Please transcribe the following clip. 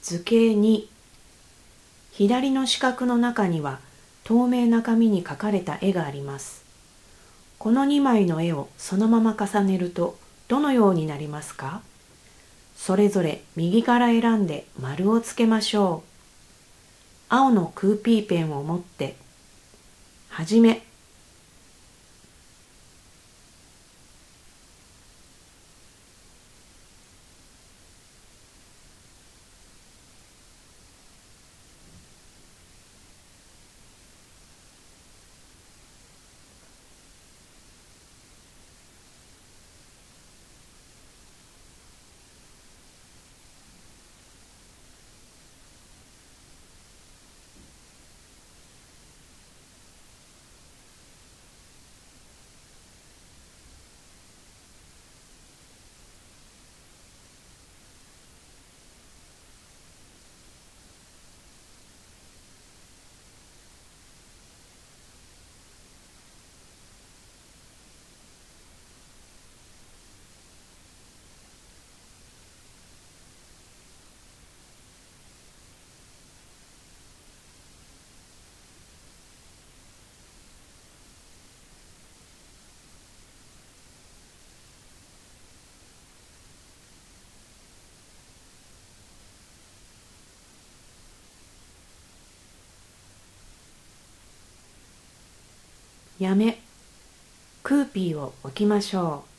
図形2、左の四角の中には透明な紙に描かれた絵があります。この2枚の絵をそのまま重ねるとどのようになりますか？それぞれ右から選んで丸をつけましょう。青のクーピーペンを持って、はじめ。やめ、クーピーを置きましょう。